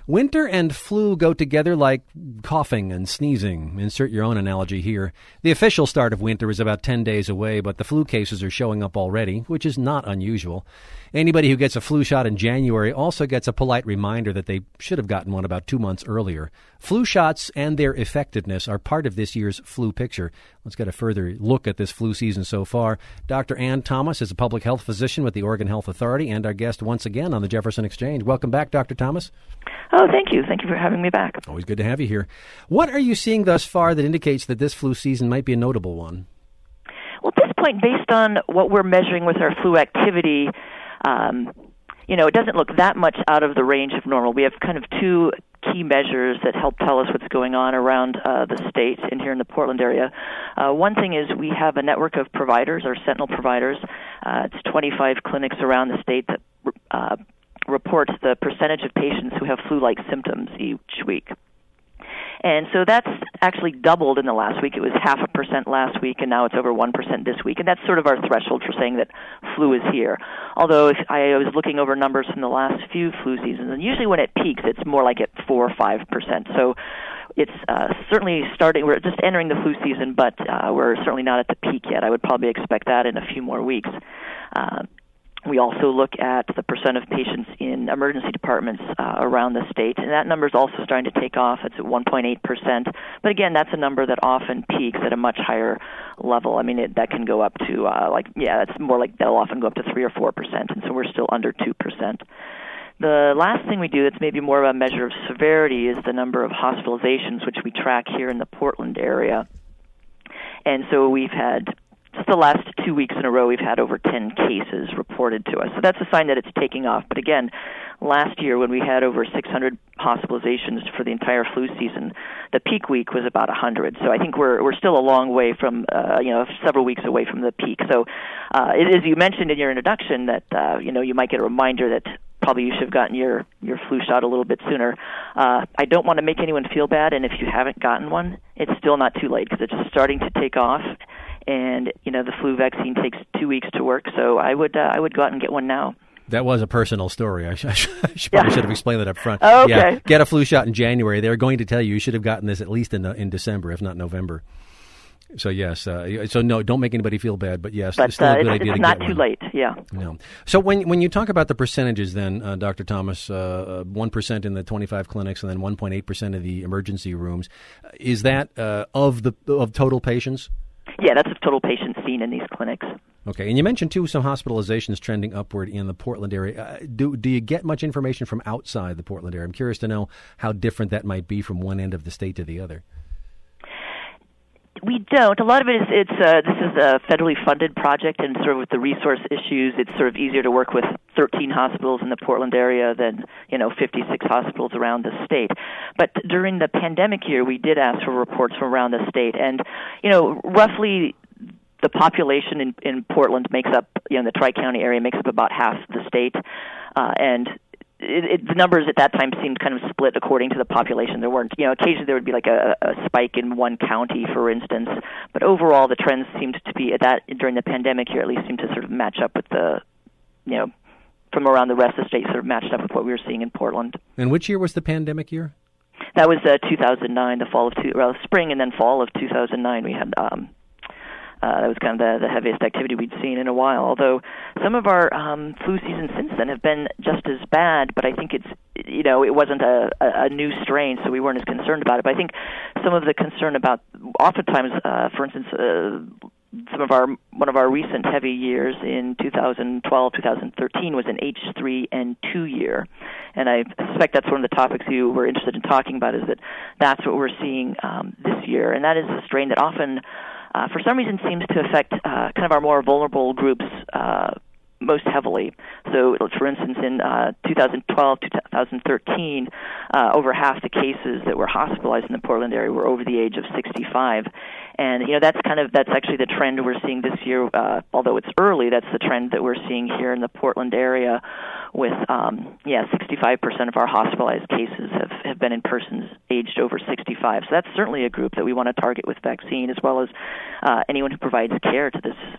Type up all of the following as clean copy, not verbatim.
Winter and flu go together like coughing and sneezing. Insert your own analogy here. The official start of winter is about 10 days away, but the flu cases are showing up already, which is not unusual. Anybody who gets a flu shot in January also gets a polite reminder that they should have gotten one about 2 months earlier. Flu shots and their effectiveness are part of this year's flu picture. Let's get a further look at this flu season so far. Dr. Ann Thomas is a public health physician with the Oregon Health Authority and our guest once again on the Jefferson Exchange. Welcome back, Dr. Thomas. Oh, thank you. Thank you for having me back. Always good to have you here. What are you seeing thus far that indicates that this flu season might be a notable one? Well, at this point, based on what we're measuring with our flu activity, it doesn't look that much out of the range of normal. We have kind of two key measures that help tell us what's going on around the state and here in the Portland area. One thing is we have a network of providers, our Sentinel providers. It's 25 clinics around the state that report the percentage of patients who have flu-like symptoms each week. And so that's actually doubled in the last week. It was 0.5% last week, and now it's over 1% this week. And that's sort of our threshold for saying that flu is here. Although if I was looking over numbers from the last few flu seasons, and usually when it peaks, it's more like at 4 or 5%. So it's certainly starting. We're just entering the flu season, but we're certainly not at the peak yet. I would probably expect that in a few more weeks. We also look at the percent of patients in emergency departments around the state, and that number is also starting to take off. It's at 1.8%. But again, that's a number that often peaks at a much higher level. I mean, that can go up to, it's more like that'll often go up to 3 or 4%, and so we're still under 2%. The last thing we do that's maybe more of a measure of severity is the number of hospitalizations, which we track here in the Portland area. And so we've had just the last 2 weeks in a row, we've had over 10 cases reported to us. So that's a sign that it's taking off. But again, last year when we had over 600 hospitalizations for the entire flu season, the peak week was about 100. So I think we're still a long way from, several weeks away from the peak. So as you mentioned in your introduction that, you might get a reminder that probably you should have gotten your flu shot a little bit sooner. I don't want to make anyone feel bad, and if you haven't gotten one, it's still not too late because it's just starting to take off. And, the flu vaccine takes 2 weeks to work, so I would go out and get one now. That was a personal story. I should have explained that up front. Oh, okay. Yeah, get a flu shot in January. They're going to tell you should have gotten this at least in December, if not November. So, yes. So, no, don't make anybody feel bad, but yes, it's still a good idea to get one. It's not too late, yeah. No. So when you talk about the percentages then, Dr. Thomas, 1% in the 25 clinics and then 1.8% of the emergency rooms, is that of total patients? Yeah, that's of total patients seen in these clinics. Okay, and you mentioned, too, some hospitalizations trending upward in the Portland area. Do you get much information from outside the Portland area? I'm curious to know how different that might be from one end of the state to the other. We don't. A lot of it is this is a federally funded project, and sort of with the resource issues, it's sort of easier to work with 13 hospitals in the Portland area than 56 hospitals around the state. But during the pandemic year, we did ask for reports from around the state, and roughly the population in Portland makes up, the Tri-County area makes up about half the state, and the numbers at that time seemed kind of split according to the population. There weren't, occasionally there would be like a spike in one county, for instance, but overall the trends seemed to be during the pandemic here at least seemed to sort of match up with the, from around the rest of the state sort of matched up with what we were seeing in Portland. And which year was the pandemic year? That was 2009, spring and then fall of 2009. We had that was kind of the heaviest activity we'd seen in a while. Although some of our flu seasons since then have been just as bad, but I think it wasn't a new strain, so we weren't as concerned about it. But I think some of the concern about, oftentimes, for instance, one of our recent heavy years in 2012, 2013 was an H3N2 year, and I suspect that's one of the topics you were interested in talking about. Is that's what we're seeing this year, and that is a strain that often, for some reason, seems to affect kind of our more vulnerable groups most heavily. So, for instance, in 2012, 2013, over half the cases that were hospitalized in the Portland area were over the age of 65. And, that's actually the trend we're seeing this year. Although it's early, that's the trend that we're seeing here in the Portland area with, 65% of our hospitalized cases have been in persons aged over 65. So that's certainly a group that we want to target with vaccine, as well as anyone who provides care to this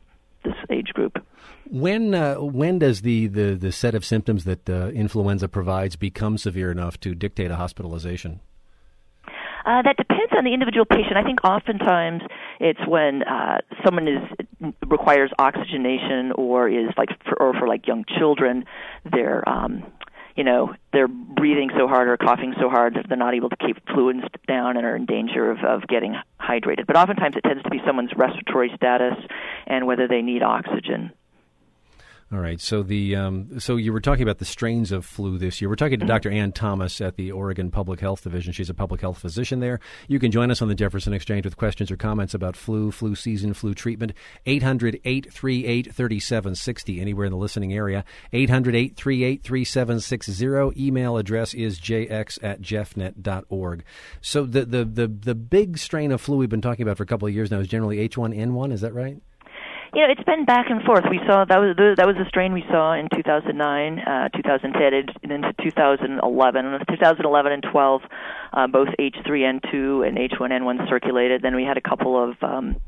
this age group. When does the set of symptoms that influenza provides become severe enough to dictate a hospitalization? That depends on the individual patient. I think oftentimes it's when someone requires oxygenation, or is for young children, they're breathing so hard or coughing so hard that they're not able to keep fluids down and are in danger of getting hydrated. But oftentimes it tends to be someone's respiratory status and whether they need oxygen. All right. So so you were talking about the strains of flu this year. We're talking to Dr. Ann Thomas at the Oregon Public Health Division. She's a public health physician there. You can join us on the Jefferson Exchange with questions or comments about flu season, flu treatment. 800-838-3760, anywhere in the listening area. 800-838-3760. Email address is jx@jeffnet.org. So the big strain of flu we've been talking about for a couple of years now is generally H1N1. Is that right? It's been back and forth. We saw that was the strain we saw in 2009, 2010, and into 2011. 2011 and 12, both H3N2 and H1N1 circulated. Then we had a couple of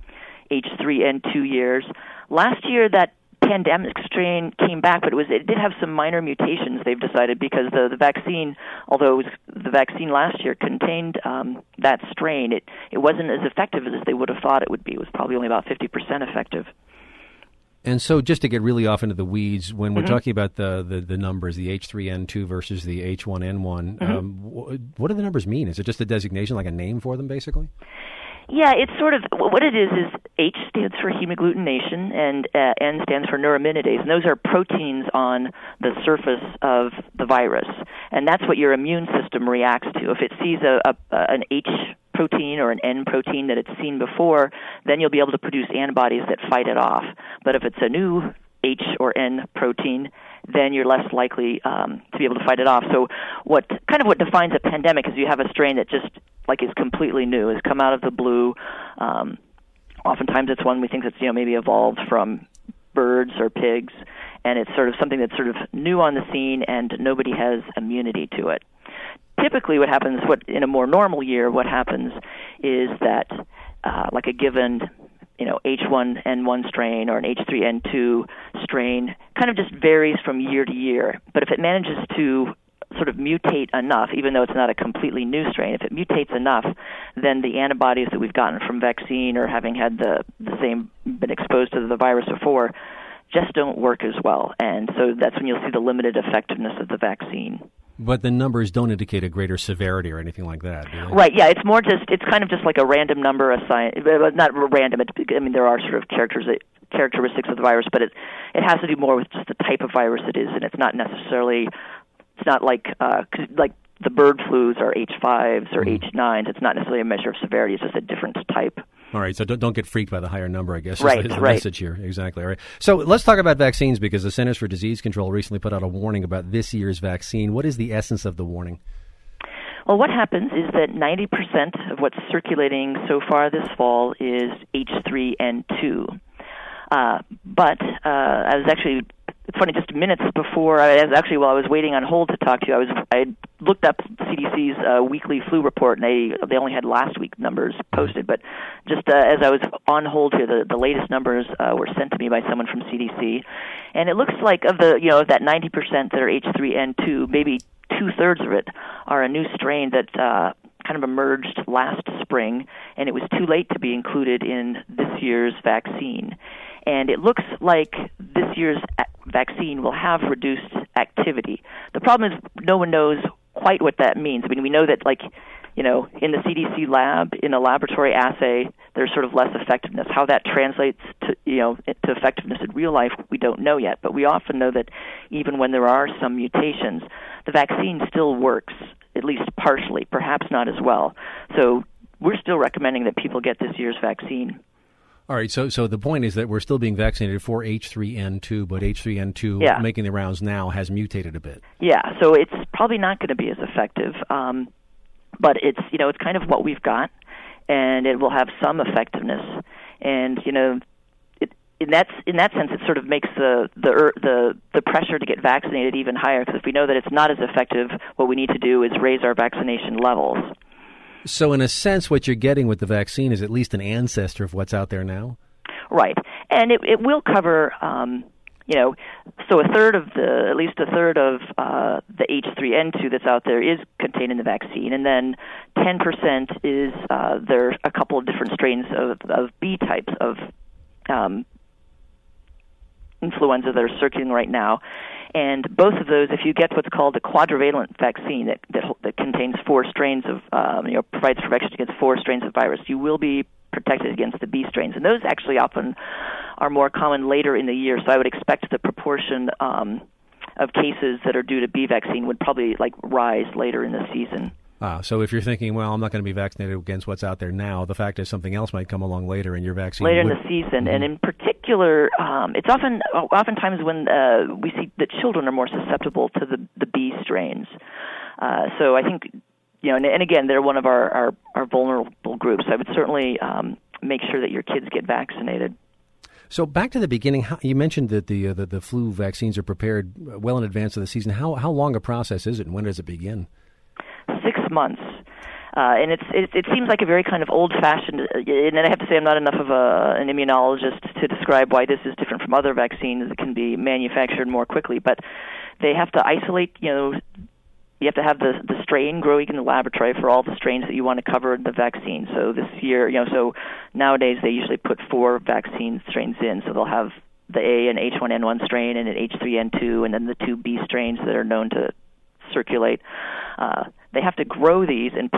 H3N2 years. Last year, that pandemic strain came back, but it did have some minor mutations, they've decided, because the vaccine, although the vaccine last year contained that strain, it wasn't as effective as they would have thought it would be. It was probably only about 50% effective. And so just to get really off into the weeds, when we're talking about the numbers, the H3N2 versus the H1N1, what do the numbers mean? Is it just a designation, like a name for them, basically? Yeah, it's sort of, what it is H stands for hemagglutination and N stands for neuraminidase, and those are proteins on the surface of the virus, and that's what your immune system reacts to. If it sees an H protein or an N protein that it's seen before, then you'll be able to produce antibodies that fight it off. But if it's a new H or N protein, then you're less likely to be able to fight it off. So what defines a pandemic is you have a strain that just is completely new, has come out of the blue. Oftentimes it's one we think that's maybe evolved from birds or pigs, and it's sort of something that's sort of new on the scene and nobody has immunity to it. Typically what happens, in a more normal year, what happens is that like a given H1N1 strain or an H3N2 strain kind of just varies from year to year. But if it manages to sort of mutate enough, even though it's not a completely new strain, if it mutates enough, then the antibodies that we've gotten from vaccine or having had been exposed to the virus before just don't work as well. And so that's when you'll see the limited effectiveness of the vaccine. But the numbers don't indicate a greater severity or anything like that, do they? Right, yeah, it's kind of just like a random number assigned, not random, there are sort of characteristics of the virus, but it has to do more with just the type of virus it is, and it's not like the bird flus or H5s or H9s, it's not necessarily a measure of severity, it's just a different type. All right, so don't get freaked by the higher number, I guess. Right, is the message here. Exactly. All right. So let's talk about vaccines, because the Centers for Disease Control recently put out a warning about this year's vaccine. What is the essence of the warning? Well, what happens is that 90% of what's circulating so far this fall is H3N2. But I was actually, it's funny, just minutes before, while I was waiting on hold to talk to you, I looked up CDC's weekly flu report, and they only had last week's numbers posted. But just as I was on hold here, the latest numbers were sent to me by someone from CDC, and it looks like of that 90% that are H3N2, maybe 2/3 of it are a new strain that kind of emerged last spring, and it was too late to be included in this year's vaccine. And it looks like this year's vaccine will have reduced activity. The problem is no one knows quite what that means. I mean, we know that, in the CDC lab, in a laboratory assay, there's sort of less effectiveness. How that translates to effectiveness in real life, we don't know yet. But we often know that even when there are some mutations, the vaccine still works, at least partially, perhaps not as well. So we're still recommending that people get this year's vaccine. All right, so the point is that we're still being vaccinated for H3N2, but H3N2 making the rounds now has mutated a bit. Yeah, so it's probably not going to be as effective, but it's kind of what we've got, and it will have some effectiveness. And in that sense, it sort of makes the pressure to get vaccinated even higher, because if we know that it's not as effective, what we need to do is raise our vaccination levels. So in a sense, what you're getting with the vaccine is at least an ancestor of what's out there now? Right. And it will cover, so at least a third of the H3N2 that's out there is contained in the vaccine, and then 10% is there are a couple of different strains of B types of influenza that are circulating right now. And both of those, if you get what's called a quadrivalent vaccine that contains four strains of, provides protection against four strains of virus, you will be protected against the B strains. And those actually often are more common later in the year. So I would expect the proportion of cases that are due to B vaccine would probably rise later in the season. So if you're thinking, well, I'm not going to be vaccinated against what's out there now, the fact is something else might come along later, and your vaccine later in the season. And in particular, it's oftentimes when we see that children are more susceptible to the B strains. So I think, and again, they're one of our vulnerable groups. I would certainly make sure that your kids get vaccinated. So back to the beginning, you mentioned that the flu vaccines are prepared well in advance of the season. How long a process is it, and when does it begin? 6 months. And it seems like a very kind of old-fashioned, and I have to say I'm not enough of an immunologist to describe why this is different from other vaccines that can be manufactured more quickly, but they have to isolate, you have to have the strain growing in the laboratory for all the strains that you want to cover in the vaccine. So this year, so nowadays they usually put 4 vaccine strains in, so they'll have the A and H1N1 strain and an H3N2, and then the 2 B strains that are known to circulate. They have to grow these, and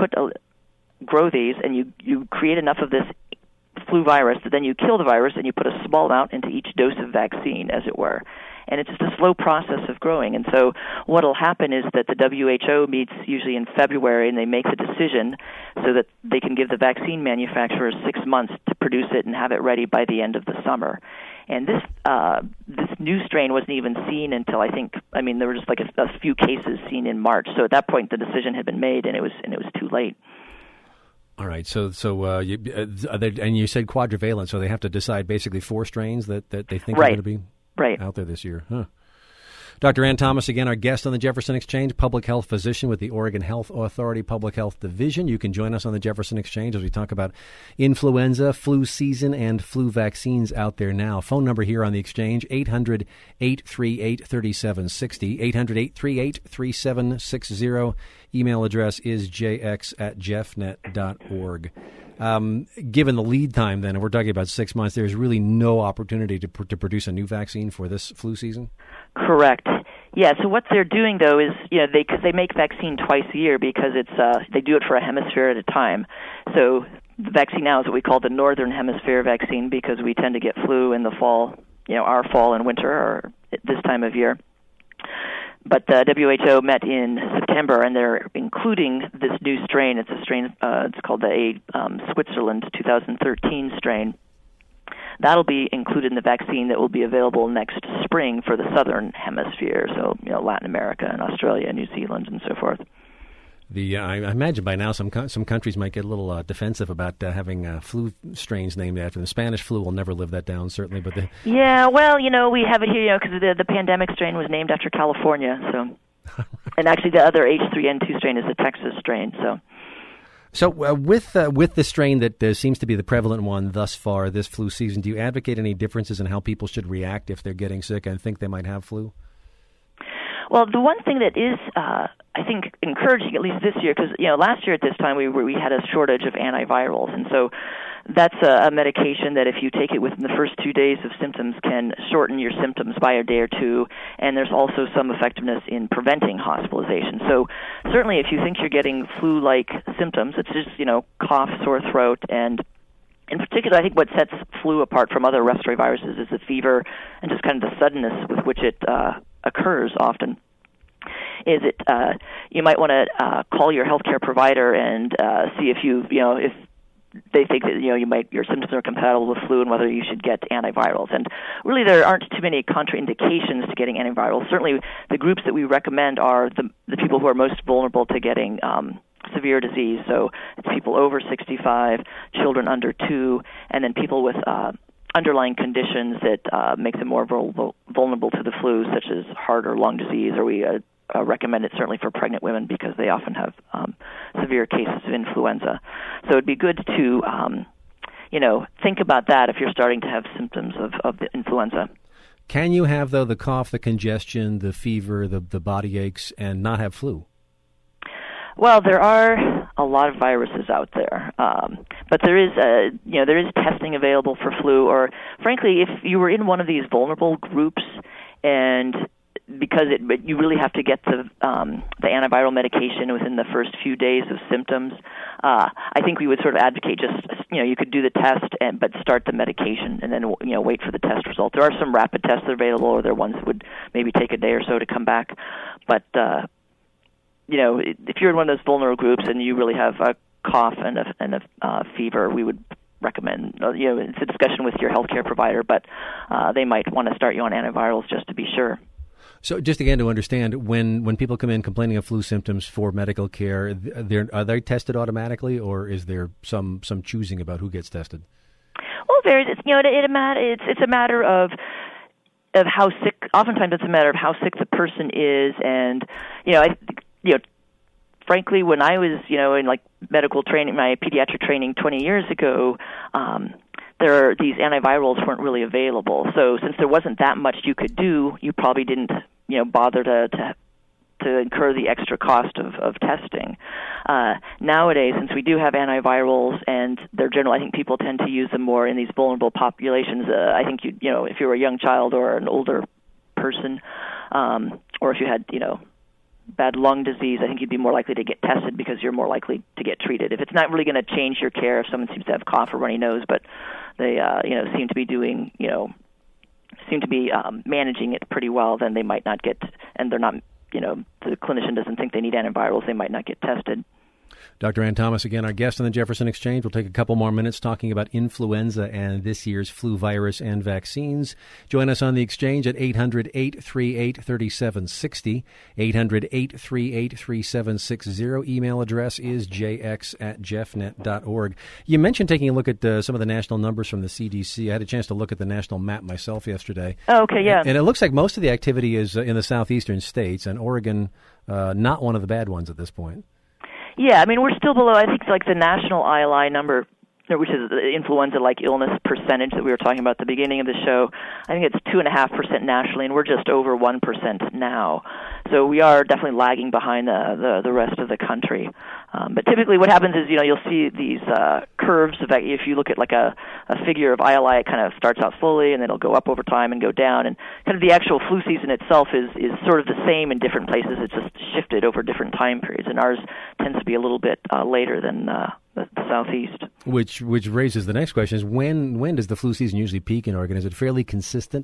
you create enough of this flu virus that then you kill the virus and you put a small amount into each dose of vaccine, as it were. And it's just a slow process of growing. And so what will happen is that the WHO meets usually in February, and they make the decision so that they can give the vaccine manufacturers 6 months to produce it and have it ready by the end of the summer. And this new strain wasn't even seen until there were just a few cases seen in March. So at that point, the decision had been made, and it was too late. All right. So and you said quadrivalent, so they have to decide basically 4 strains that they think are going to be out there this year. Huh. Dr. Ann Thomas, again, our guest on the Jefferson Exchange, public health physician with the Oregon Health Authority Public Health Division. You can join us on the Jefferson Exchange as we talk about influenza, flu season, and flu vaccines out there now. Phone number here on the Exchange, 800-838-3760, 800-838-3760. Email address is jx@jeffnet.org. Given the lead time, then, and we're talking about 6 months, there's really no opportunity to produce a new vaccine for this flu season? Correct. Yeah. So what they're doing, though, is because they make vaccine twice a year because they do it for a hemisphere at a time. So the vaccine now is what we call the Northern Hemisphere vaccine because we tend to get flu in the fall, our fall and winter or this time of year. But the WHO met in September, and they're including this new strain. It's a strain, it's called the Switzerland 2013 strain. That'll be included in the vaccine that will be available next spring for the Southern Hemisphere, so Latin America and Australia and New Zealand and so forth. I imagine by now some countries might get a little defensive about having flu strains named after them. The Spanish flu will never live that down, certainly. But yeah, well, we have it here, because the pandemic strain was named after California. So, and actually, the other H3N2 strain is a Texas strain. So with the strain that seems to be the prevalent one thus far this flu season, do you advocate any differences in how people should react if they're getting sick and think they might have flu? Well, the one thing that is, I think, encouraging, at least this year, because last year at this time we had a shortage of antivirals, and so that's a medication that if you take it within the first 2 days of symptoms can shorten your symptoms by a day or two, and there's also some effectiveness in preventing hospitalization. So certainly if you think you're getting flu-like symptoms, it's just, cough, sore throat, and in particular, I think what sets flu apart from other respiratory viruses is the fever and just kind of the suddenness with which it occurs often. Is it you might want to call your healthcare provider and see if if they think that your symptoms are compatible with flu and whether you should get antivirals. And really, there aren't too many contraindications to getting antivirals. Certainly, the groups that we recommend are the people who are most vulnerable to getting severe disease. So it's people over 65, children under 2, and then people with underlying conditions that make them more vulnerable to the flu, such as heart or lung disease, or we recommend it certainly for pregnant women because they often have severe cases of influenza. So it'd be good to think about that if you're starting to have symptoms of the influenza. Can you have, though, the cough, the congestion, the fever, the body aches, and not have flu? Well, there are a lot of viruses out there, but there is testing available for flu. Or, frankly, if you were in one of these vulnerable groups, and because you really have to get the antiviral medication within the first few days of symptoms, I think we would sort of advocate you could do the test but start the medication and then wait for the test result. There are some rapid tests that are available, or there are ones that would maybe take a day or so to come back, but if you're in one of those vulnerable groups and you really have a cough and a fever, we would recommend, it's a discussion with your healthcare provider, but they might want to start you on antivirals just to be sure. So just again to understand, when people come in complaining of flu symptoms for medical care, are they tested automatically, or is there some choosing about who gets tested? Well, it's a matter of how sick. Oftentimes, it's a matter of how sick the person is, and frankly, when I was in medical training, my pediatric training 20 years ago, these antivirals weren't really available. So since there wasn't that much you could do, you probably didn't bother to incur the extra cost of testing. Nowadays, since we do have antivirals and they're general, I think people tend to use them more in these vulnerable populations. I think if you were a young child or an older person, or if you had bad lung disease, I think you'd be more likely to get tested because you're more likely to get treated. If it's not really going to change your care, if someone seems to have cough or runny nose, but they seem to be doing managing it pretty well, then they might not get, and they're not, the clinician doesn't think they need antivirals, they might not get tested. Dr. Ann Thomas, again, our guest on the Jefferson Exchange. We'll take a couple more minutes talking about influenza and this year's flu virus and vaccines. Join us on the Exchange at 800-838-3760, 800-838-3760. Email address is jx@jeffnet.org. You mentioned taking a look at some of the national numbers from the CDC. I had a chance to look at the national map myself yesterday. Oh, okay, yeah. And it looks like most of the activity is in the southeastern states, and Oregon, not one of the bad ones at this point. Yeah, I mean, we're still below, I think, the national ILI number, which is the influenza-like illness percentage that we were talking about at the beginning of the show. I think it's 2.5% nationally, and we're just over 1% now. So we are definitely lagging behind the rest of the country. But typically what happens is, you'll see these curves. If you look at a figure of ILI, it kind of starts out slowly, and then it'll go up over time and go down. And kind of the actual flu season itself is sort of the same in different places. It's just shifted over different time periods, and ours tends to be a little bit later than the southeast. Which raises the next question: is when does the flu season usually peak in Oregon? Is it fairly consistent?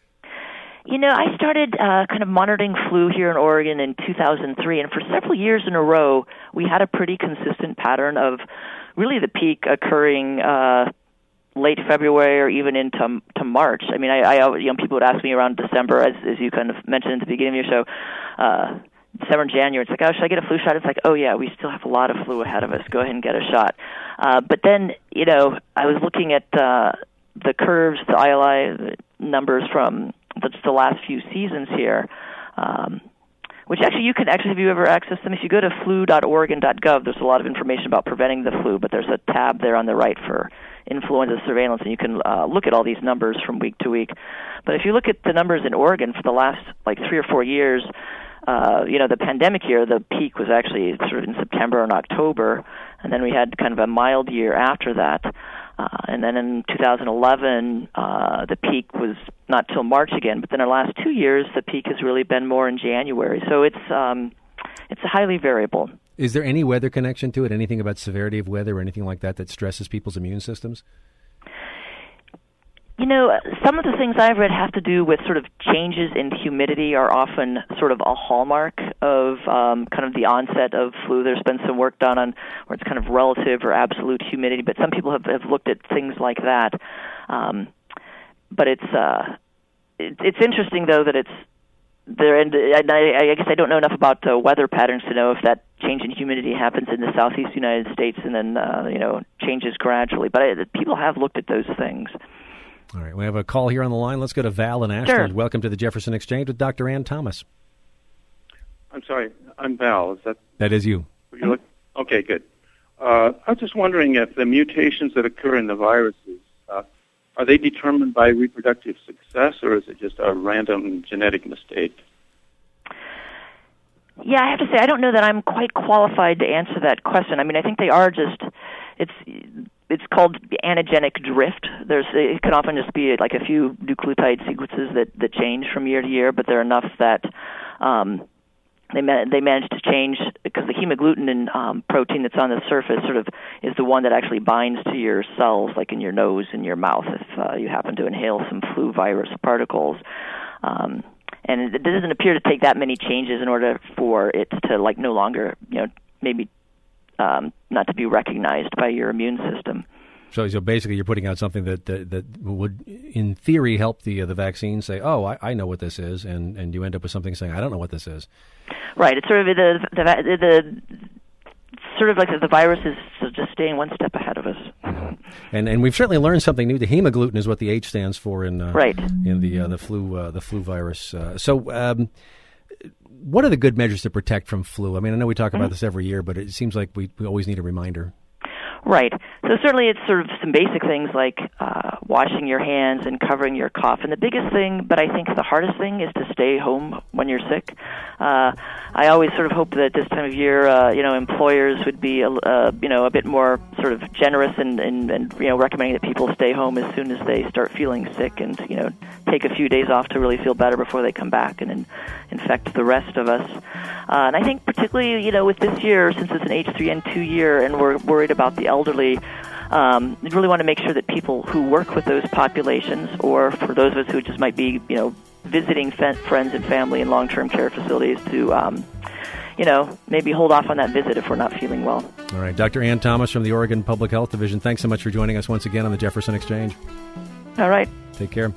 I started kind of monitoring flu here in Oregon in 2003, and for several years in a row, we had a pretty consistent pattern of really the peak occurring late February or even into March. I mean, people would ask me around December, as you kind of mentioned at the beginning of your show, December and January. It's like, oh, should I get a flu shot? It's like, oh yeah, we still have a lot of flu ahead of us. Go ahead and get a shot. But then, I was looking at the curves, the ILI numbers from the last few seasons here, which actually have you ever accessed them? If you go to flu.oregon.gov, there's a lot of information about preventing the flu, but there's a tab there on the right for influenza surveillance, and you can look at all these numbers from week to week. But if you look at the numbers in Oregon for the last 3 or 4 years, the pandemic year, the peak was actually sort of in September and October, and then we had kind of a mild year after that. And then in 2011, the peak was not till March again. But then the last 2 years, the peak has really been more in January. So it's highly variable. Is there any weather connection to it? Anything about severity of weather or anything like that stresses people's immune systems? Some of the things I've read have to do with sort of changes in humidity are often sort of a hallmark of kind of the onset of flu. There's been some work done on where it's kind of relative or absolute humidity, but some people have looked at things like that. But it's interesting, though, that it's there. And I guess I don't know enough about weather patterns to know if that change in humidity happens in the southeast United States and then changes gradually. But people have looked at those things. All right, we have a call here on the line. Let's go to Val in Ashland. Sure. Welcome to the Jefferson Exchange with Dr. Ann Thomas. I'm sorry, I'm Val. Is that? That is you. Okay, good. I was just wondering if the mutations that occur in the viruses, are they determined by reproductive success, or is it just a random genetic mistake? Yeah, I have to say I don't know that I'm quite qualified to answer that question. I mean, I think they are just it's called antigenic drift. It can often just be like a few nucleotide sequences that change from year to year, but they're enough that they managed to change, because the hemagglutinin protein that's on the surface sort of is the one that actually binds to your cells, like in your nose and your mouth, if you happen to inhale some flu virus particles. And it doesn't appear to take that many changes in order for it to, like, no longer, maybe not to be recognized by your immune system. So basically, you're putting out something that would, in theory, help the vaccine say, "Oh, I know what this is," and you end up with something saying, "I don't know what this is." Right. It's sort of the sort of like the virus is just staying one step ahead of us. And we've certainly learned something new. The hemagglutinin is what the H stands for in the flu virus. So. What are the good measures to protect from flu? I mean, I know we talk about this every year, but it seems like we always need a reminder. Right. So certainly it's sort of some basic things like washing your hands and covering your cough. And the biggest thing, but I think the hardest thing, is to stay home when you're sick. I always sort of hope that this time of year, employers would be, a bit more sort of generous and recommending that people stay home as soon as they start feeling sick, and, take a few days off to really feel better before they come back and infect the rest of us. And I think particularly, with this year, since it's an H3N2 year and we're worried about the elderly, we really want to make sure that people who work with those populations, or for those of us who just might be, visiting friends and family in long-term care facilities, to, maybe hold off on that visit if we're not feeling well. All right. Dr. Ann Thomas from the Oregon Public Health Division, thanks so much for joining us once again on the Jefferson Exchange. All right. Take care.